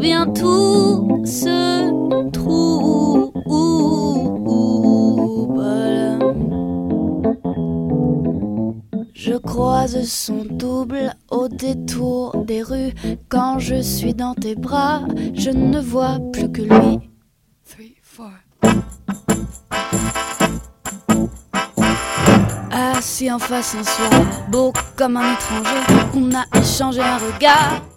bien tout se trouve. Je croise son double au détour des rues. Quand je suis dans tes bras, je ne vois plus que lui. 3, 4. Assis en face un soir, beau comme un étranger, on a échangé un regard.